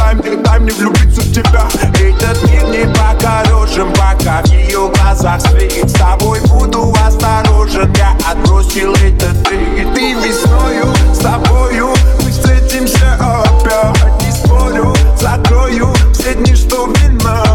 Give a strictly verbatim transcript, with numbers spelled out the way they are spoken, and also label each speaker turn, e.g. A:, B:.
A: дай мне, дай мне влюбиться в тебя. Этот мир не покорежен, пока в ее глазах свет. С тобой буду осторожен, я отбросил это ты. И ты весною, с тобою мы встретимся опять. Не спорю, закрою все дни, что вина.